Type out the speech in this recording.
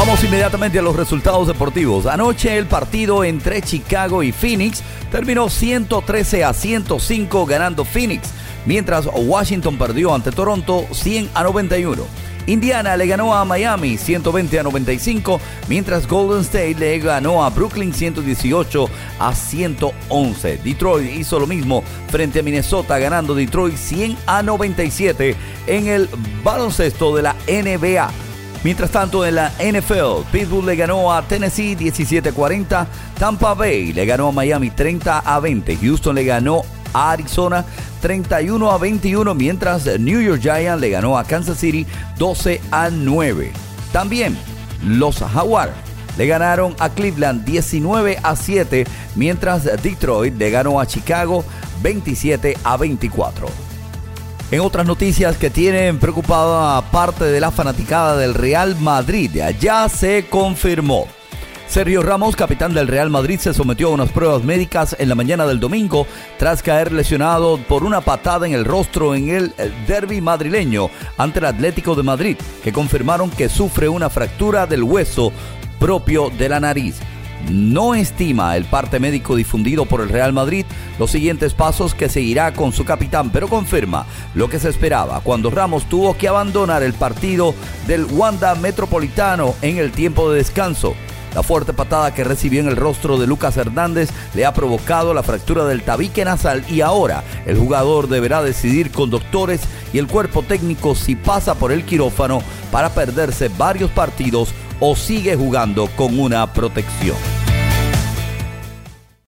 Vamos inmediatamente a los resultados deportivos. Anoche el partido entre Chicago y Phoenix terminó 113-105 ganando Phoenix, mientras Washington perdió ante Toronto 100-91. Indiana le ganó a Miami 120-95, mientras Golden State le ganó a Brooklyn 118-111. Detroit hizo lo mismo frente a Minnesota, ganando Detroit 100-97 en el baloncesto de la NBA. Mientras tanto, en la NFL, Pittsburgh le ganó a Tennessee 17-40, Tampa Bay le ganó a Miami 30-20, Houston le ganó a Arizona 31-21, mientras New York Giants le ganó a Kansas City 12-9. También los Jaguars le ganaron a Cleveland 19-7, mientras Detroit le ganó a Chicago 27-24. En otras noticias que tienen preocupada a parte de la fanaticada del Real Madrid, ya se confirmó. Sergio Ramos, capitán del Real Madrid, se sometió a unas pruebas médicas en la mañana del domingo tras caer lesionado por una patada en el rostro en el derbi madrileño ante el Atlético de Madrid, que confirmaron que sufre una fractura del hueso propio de la nariz. No estima el parte médico difundido por el Real Madrid los siguientes pasos que seguirá con su capitán, pero confirma lo que se esperaba cuando Ramos tuvo que abandonar el partido del Wanda Metropolitano en el tiempo de descanso. La fuerte patada que recibió en el rostro de Lucas Hernández le ha provocado la fractura del tabique nasal y ahora el jugador deberá decidir con doctores y el cuerpo técnico si pasa por el quirófano para perderse varios partidos o sigue jugando con una protección.